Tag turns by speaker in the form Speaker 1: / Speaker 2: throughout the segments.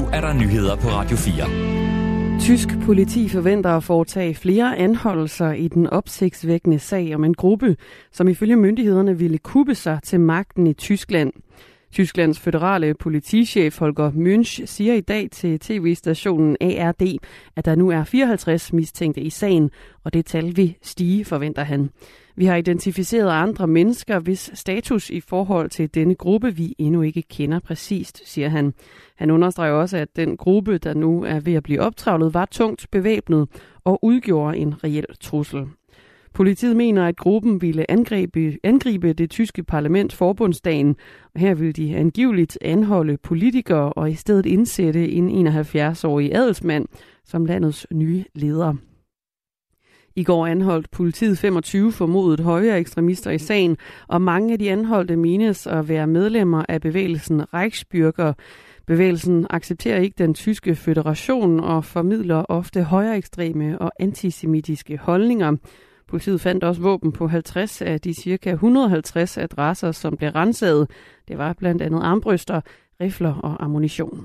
Speaker 1: er der nyheder på Radio 4.
Speaker 2: Tysk politi forventer at foretage flere anholdelser i den opsigtsvækkende sag om en gruppe, som ifølge myndighederne ville kuppe sig til magten i Tyskland. Tysklands føderale politichef Holger Münch siger i dag til tv-stationen ARD, at der nu er 54 mistænkte i sagen, og det tal vil stige, forventer han. Vi har identificeret andre mennesker, hvis status i forhold til denne gruppe vi endnu ikke kender præcist, siger han. Han understreger også, at den gruppe, der nu er ved at blive optravlet, var tungt bevæbnet og udgjorde en reel trussel. Politiet mener, at gruppen ville angribe det tyske parlament Forbundsdagen, og her ville de angiveligt anholde politikere og i stedet indsætte en 71-årig adelsmand som landets nye leder. I går anholdt politiet 25 formodet højre ekstremister i sagen, og mange af de anholdte menes at være medlemmer af bevægelsen Reichsbürger. Bevægelsen accepterer ikke den tyske føderation og formidler ofte højre ekstreme og antisemitiske holdninger. Politiet fandt også våben på 50 af de ca. 150 adresser, som blev ransaget. Det var blandt andet armbryster, rifler og ammunition.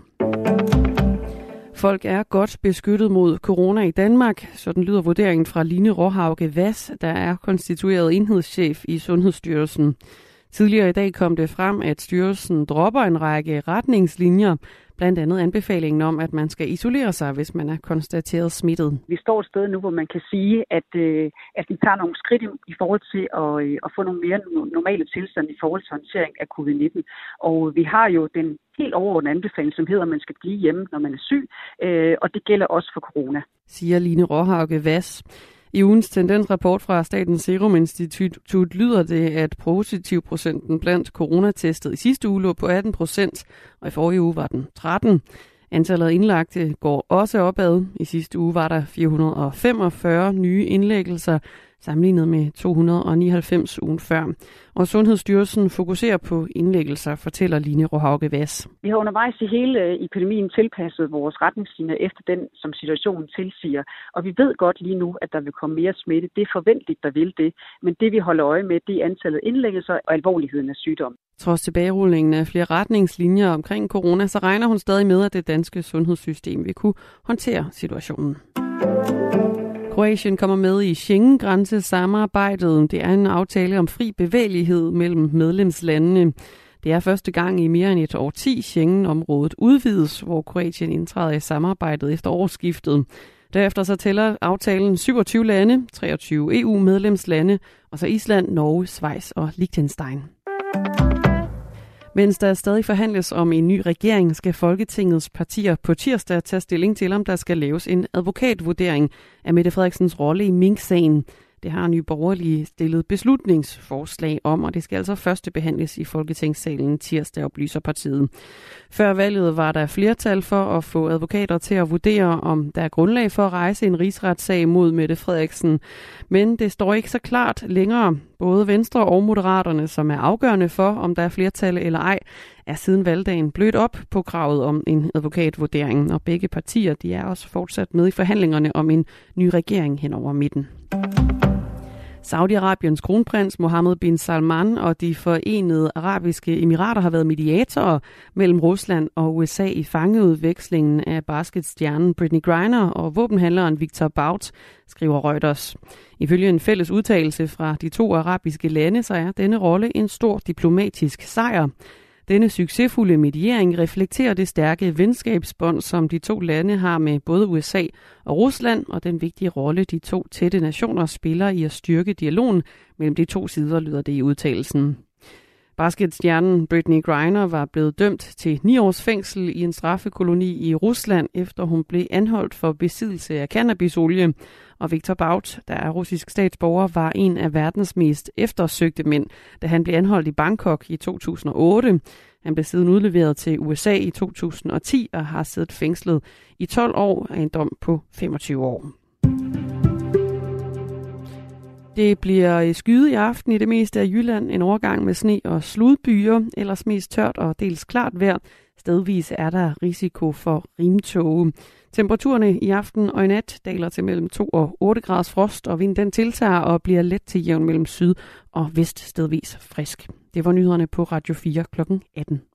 Speaker 2: Folk er godt beskyttet mod corona i Danmark. Sådan lyder vurderingen fra Line Råhauge Vass, der er konstitueret enhedschef i Sundhedsstyrelsen. Tidligere i dag kom det frem, at styrelsen dropper en række retningslinjer, blandt andet anbefalingen om, at man skal isolere sig, hvis man er konstateret smittet.
Speaker 3: Vi står et sted nu, hvor man kan sige, at vi tager nogle skridt i forhold til at få nogle mere normale tilstande i forhold til håndtering af covid-19. Og vi har jo den helt overordnede anbefaling, som hedder, at man skal blive hjemme, når man er syg, og det gælder også for corona.
Speaker 2: Siger Line Råhauge Vass. I ugens tendensrapport fra Statens Serum Institut lyder det, at positivprocenten blandt coronatestet i sidste uge lå på 18%, og i forrige uge var den 13%. Antallet af indlagte går også opad. I sidste uge var der 445 nye indlæggelser, sammenlignet med 299 ugen før. Og Sundhedsstyrelsen fokuserer på indlæggelser, fortæller Line Råhauge Vass.
Speaker 3: Vi har undervejs i hele epidemien tilpasset vores retningslinjer efter den, som situationen tilsiger. Og vi ved godt lige nu, at der vil komme mere smitte. Det er forventeligt, der vil det. Men det vi holder øje med, det er antallet af indlæggelser og alvorligheden af sygdom.
Speaker 2: Trods tilbagerulningen af flere retningslinjer omkring corona, så regner hun stadig med, at det danske sundhedssystem vil kunne håndtere situationen. Kroatien kommer med i Schengen-grænsesamarbejdet. Det er en aftale om fri bevægelighed mellem medlemslandene. Det er første gang i mere end et årti, Schengen-området udvides, hvor Kroatien indtræder i samarbejdet efter årsskiftet. Derefter så tæller aftalen 27 lande, 23 EU-medlemslande, og så Island, Norge, Schweiz og Liechtenstein. Mens der stadig forhandles om en ny regering, skal Folketingets partier på tirsdag tage stilling til, om der skal laves en advokatvurdering af Mette Frederiksens rolle i Mink-sagen. Det har Nye Borgerlige stillet beslutningsforslag om, og det skal altså først behandles i Folketingssalen tirsdag, oplyser partiet. Før valget var der flertal for at få advokater til at vurdere, om der er grundlag for at rejse en rigsretssag mod Mette Frederiksen. Men det står ikke så klart længere. Både Venstre og Moderaterne, som er afgørende for, om der er flertal eller ej, er siden valgdagen blødt op på kravet om en advokatvurdering. Og begge partier de er også fortsat med i forhandlingerne om en ny regering hen over midten. Saudi-Arabiens kronprins Mohammed bin Salman og de Forenede Arabiske Emirater har været mediatorer mellem Rusland og USA i fangeudvekslingen af basketstjernen Brittney Griner og våbenhandleren Victor Bout, skriver Reuters. Ifølge en fælles udtalelse fra de to arabiske lande, så er denne rolle en stor diplomatisk sejr. Denne succesfulde mediering reflekterer det stærke venskabsbånd, som de to lande har med både USA og Rusland, og den vigtige rolle, de to tætte nationer spiller i at styrke dialogen mellem de to sider, lyder det i udtalelsen. Basketstjernen Brittney Griner var blevet dømt til 9 års fængsel i en straffekoloni i Rusland, efter hun blev anholdt for besiddelse af cannabisolie. Og Victor Bout, der er russisk statsborger, var en af verdens mest eftersøgte mænd, da han blev anholdt i Bangkok i 2008. Han blev siden udleveret til USA i 2010 og har siddet fængslet i 12 år af en dom på 25 år. Det bliver skyet i aften i det meste af Jylland. En overgang med sne og sludbyer, ellers mest tørt og dels klart vejr. Stedvis er der risiko for rimtåge. Temperaturerne i aften og i nat daler til mellem 2 og 8 graders frost, og vinden den tiltager og bliver let til jævn mellem syd og vest stedvis frisk. Det var nyhederne på Radio 4 kl. 18.